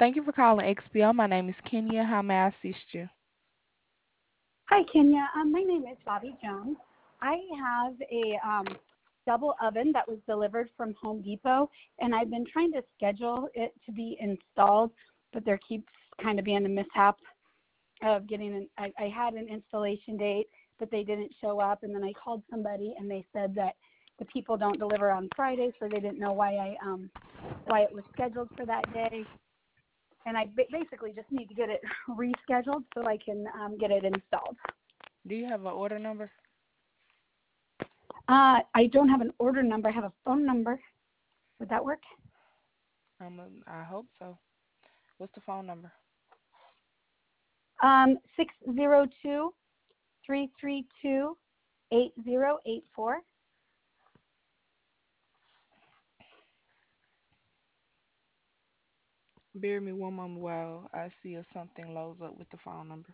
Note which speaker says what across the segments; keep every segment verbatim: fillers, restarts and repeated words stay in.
Speaker 1: Thank you for calling X P O. My name is Kenya. How may I assist you?
Speaker 2: Hi, Kenya. Um, my name is Bobby Jones. I have a um, double oven that was delivered from Home Depot, and I've been trying to schedule it to be installed, but there keeps kind of being a mishap of getting an, I, I had an installation date, but they didn't show up, and then I called somebody, and they said that the people don't deliver on Friday, so they didn't know why I um, why it was scheduled for that day. And I basically just need to get it rescheduled so I can um, get it installed.
Speaker 1: Do you have an order number?
Speaker 2: Uh, I don't have an order number. I have a phone number. Would that work?
Speaker 1: Um, I hope so. What's the phone number?
Speaker 2: Um, six zero two, three three two, eight zero eight four.
Speaker 1: Bear me one moment while I see if something loads up with the phone number.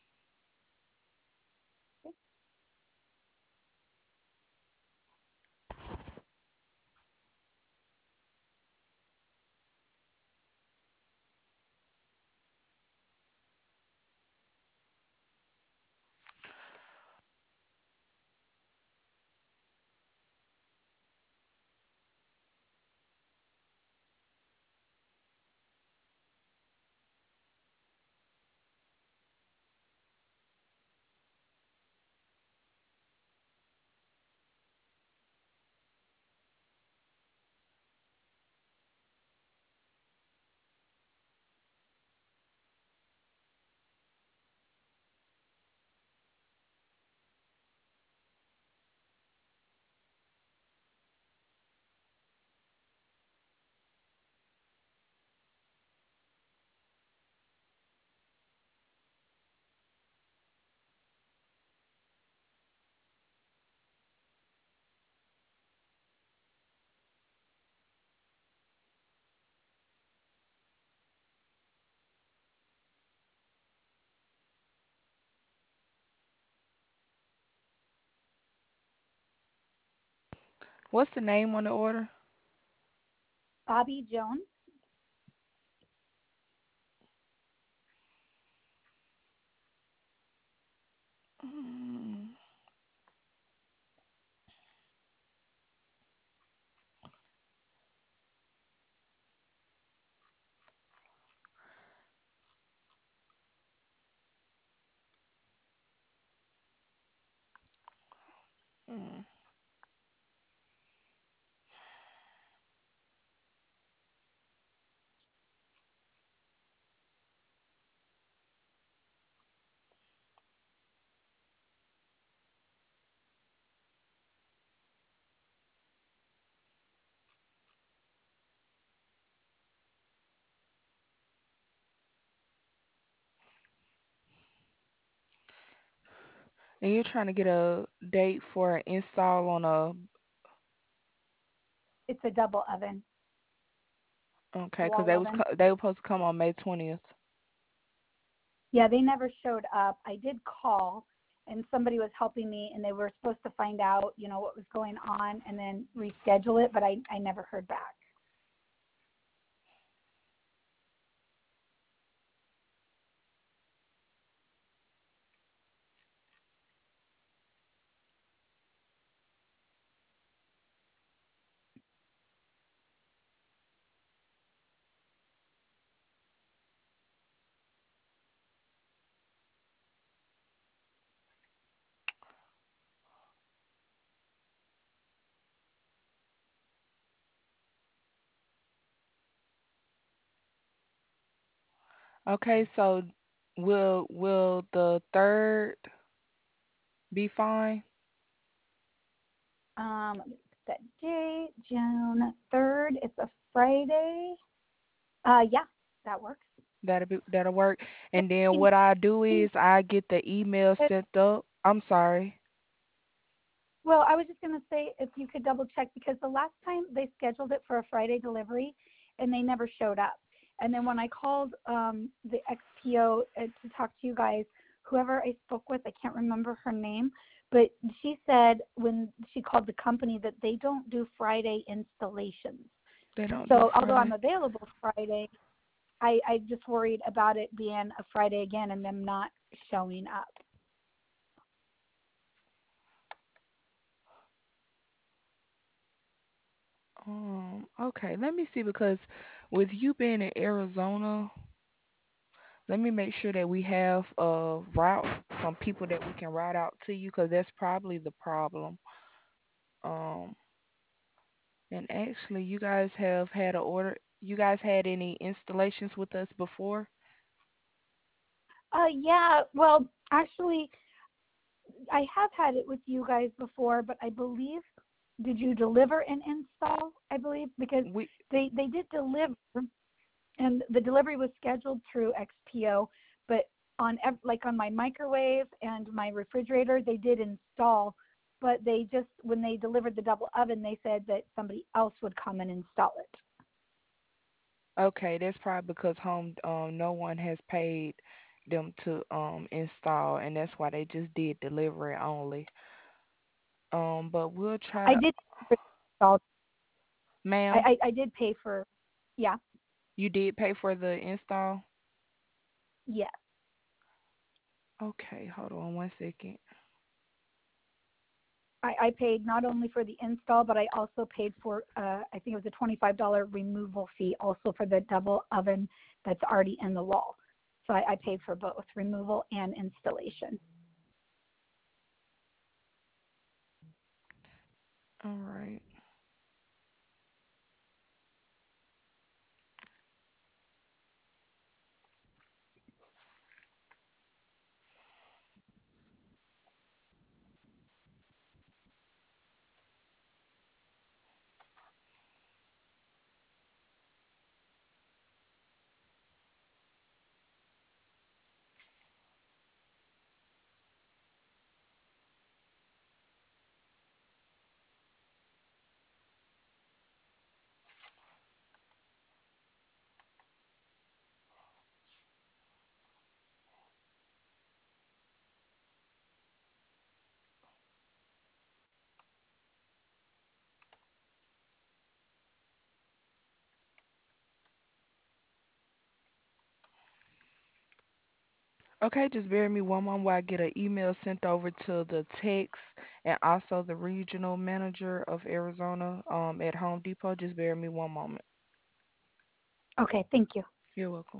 Speaker 1: What's the name on the order?
Speaker 2: Bobby Jones.
Speaker 1: Mm, mm. And you're trying to get a date for an install on a
Speaker 2: It's a double oven,
Speaker 1: okay, 'cause
Speaker 2: wall
Speaker 1: they was
Speaker 2: oven.
Speaker 1: co- they were supposed to come on May twentieth.
Speaker 2: Yeah, they never showed up. I did call, and somebody was helping me, and they were supposed to find out, you know, what was going on and then reschedule it, but I, I never heard back.
Speaker 1: Okay, so will will the third be fine?
Speaker 2: Um, let me put that date, June third. It's a Friday. Uh, yeah, that works.
Speaker 1: That'll be that'll work.
Speaker 2: If
Speaker 1: And then
Speaker 2: you
Speaker 1: what I do
Speaker 2: need
Speaker 1: is I get the email
Speaker 2: it-
Speaker 1: sent up. I'm sorry.
Speaker 2: Well, I was just going to say if you could double check because the last time they scheduled it for a Friday delivery and they never showed up. And then when I called um, the X P O uh, to talk to you guys, whoever I spoke with, I can't remember her name, but she said when she called the company that they don't do Friday installations.
Speaker 1: They don't do
Speaker 2: So although I'm
Speaker 1: Friday.
Speaker 2: available Friday, I I just worried about it being a Friday again and them not showing up.
Speaker 1: Um, okay, let me see because with you being in Arizona, let me make sure that we have a route, some people that we can route out to you because that's probably the problem. Um, and actually, you guys have had a order. You guys had any installations with us before?
Speaker 2: Uh, yeah. Well, actually, I have had it with you guys before, but I believe did you deliver and install? I believe because
Speaker 1: We
Speaker 2: they they did deliver, and the delivery was scheduled through X P O, but on like on my microwave and my refrigerator, they did install, but they just when they delivered the double oven, they said that somebody else would come and install it.
Speaker 1: okay, that's probably because home um no one has paid them to um install, and that's why they just did delivery only. Um, but we'll try
Speaker 2: I
Speaker 1: to,
Speaker 2: did install. I,
Speaker 1: ma'am,
Speaker 2: I I did pay for, yeah,
Speaker 1: you did pay for the install?
Speaker 2: yeah.
Speaker 1: Okay, hold on one second.
Speaker 2: I, I paid not only for the install, but I also paid for, uh, I think it was a twenty-five dollars removal fee also for the double oven that's already in the wall. So I, I paid for both removal and installation.
Speaker 1: All right. Okay, just bear me one moment while I get an email sent over to the text and also the regional manager of Arizona um at Home Depot. Just bear me one moment.
Speaker 2: Okay, thank you.
Speaker 1: You're welcome.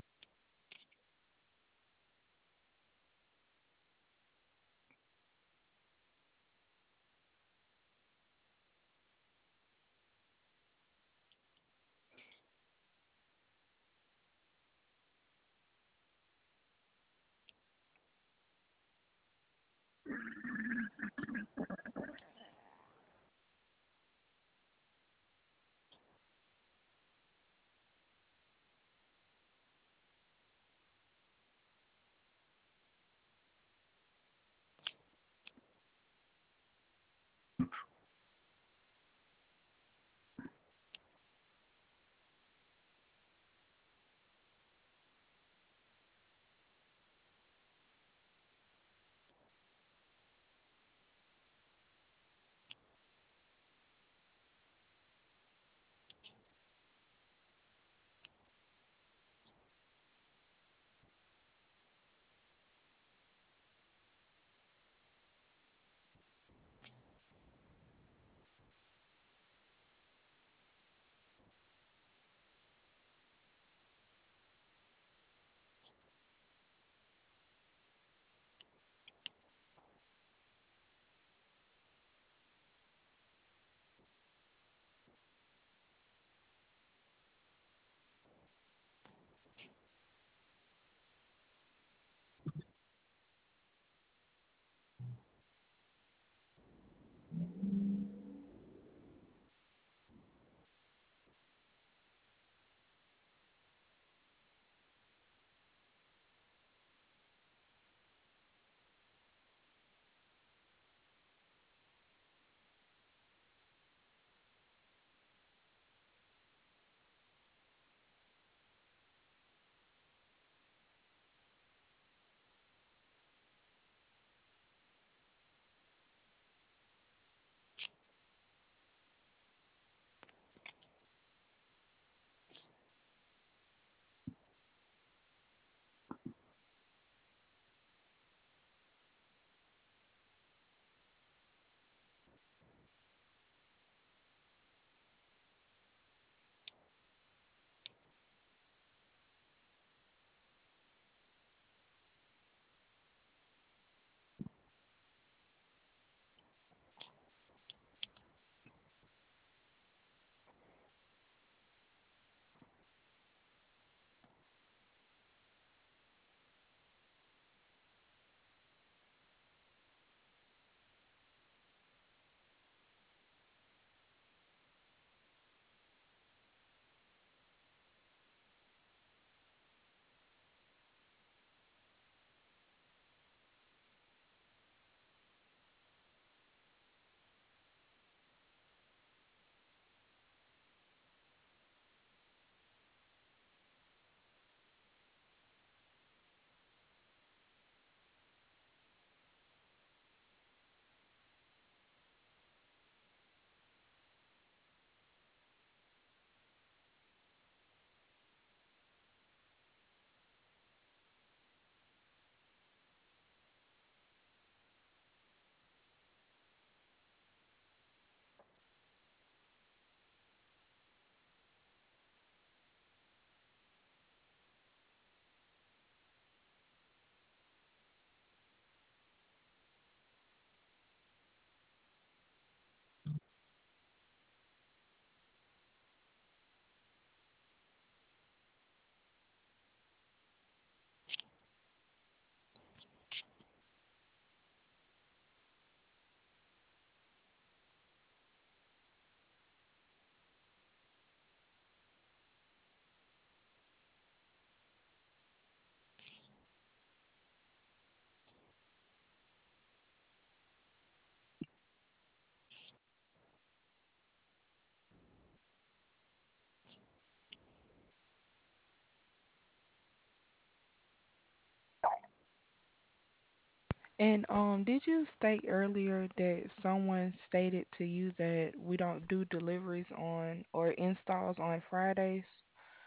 Speaker 1: And um, did you state earlier that someone stated to you that we don't do deliveries on or installs on Fridays?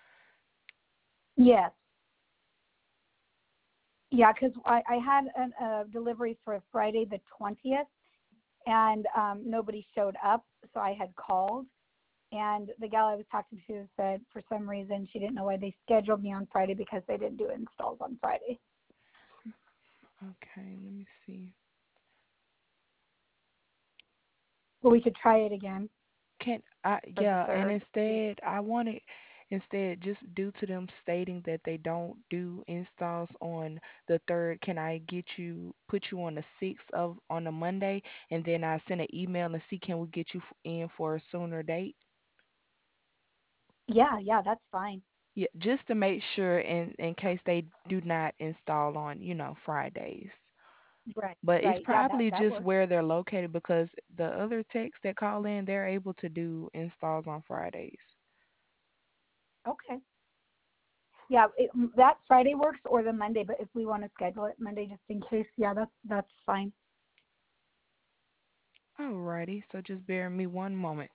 Speaker 2: Yes. Yeah, because I, I had an, a delivery for Friday the twentieth, and um, nobody showed up, so I had called. And the gal I was talking to said for some reason she didn't know why they scheduled me on Friday because they didn't do installs on Friday.
Speaker 1: Okay, let me see.
Speaker 2: But we could try it again
Speaker 1: Can I,
Speaker 2: for the
Speaker 1: yeah, and
Speaker 2: third.
Speaker 1: instead, I wanted, instead, just due to them stating that they don't do installs on the third, can I get you, put you on the sixth of, on a Monday, and then I send an email and see can we get you f- in for a sooner date?
Speaker 2: Yeah, yeah, that's fine.
Speaker 1: Yeah, just to make sure in in case they do not install on, you know, Fridays.
Speaker 2: Right,
Speaker 1: But it's
Speaker 2: right. Yeah, that
Speaker 1: probably
Speaker 2: that
Speaker 1: just
Speaker 2: works.
Speaker 1: where they're located because the other techs that call in, they're able to do installs on Fridays.
Speaker 2: Okay. Yeah, it, that Friday works or the Monday, but if we want to schedule it Monday just in case, yeah, that's that's fine.
Speaker 1: Alrighty, so just bear me one moment.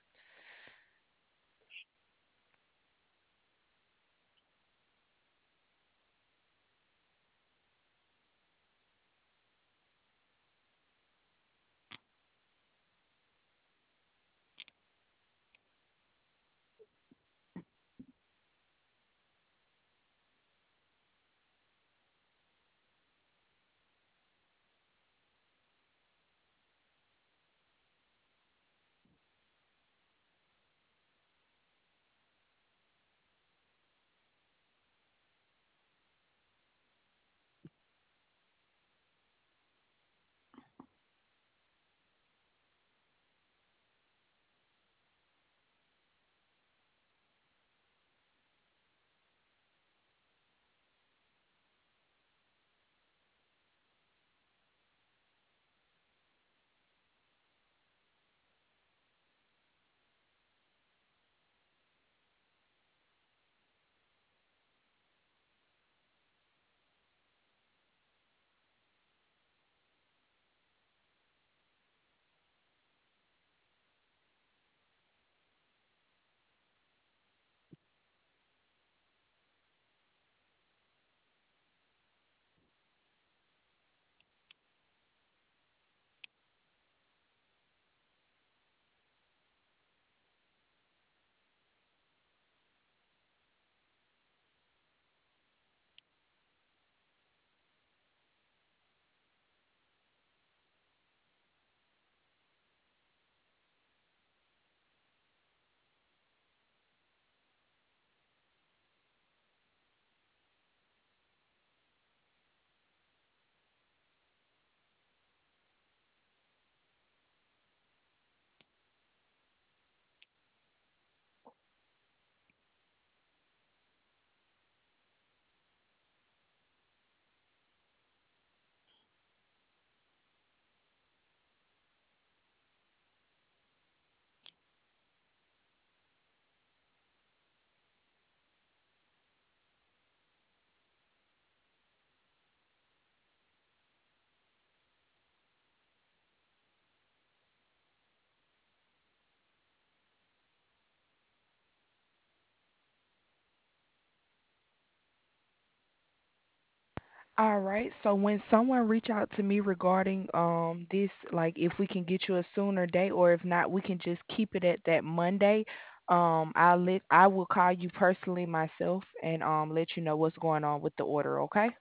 Speaker 1: All right. So when someone reach out to me regarding um this, like if we can get you a sooner date, or if not, we can just keep it at that Monday. Um, I'll let I will call you personally myself and um let you know what's going on with the order, okay?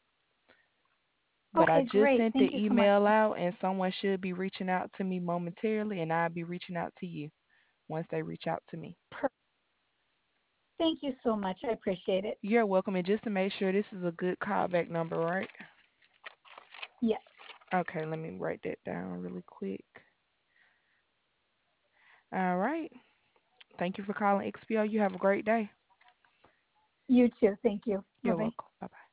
Speaker 1: But I
Speaker 2: Okay,
Speaker 1: just
Speaker 2: great.
Speaker 1: sent
Speaker 2: Thank
Speaker 1: the
Speaker 2: you so much.
Speaker 1: email out and someone should be reaching out to me momentarily, and I'll be reaching out to you once they reach out to me.
Speaker 2: Per- Thank you so much. I appreciate it.
Speaker 1: You're welcome. And just to make sure this is a good callback number, right?
Speaker 2: Yes.
Speaker 1: Okay, let me write that down really quick. All right. Thank you for calling X P O. You have a great day.
Speaker 2: You too. Thank you. Bye
Speaker 1: You're
Speaker 2: bye.
Speaker 1: welcome. Bye bye.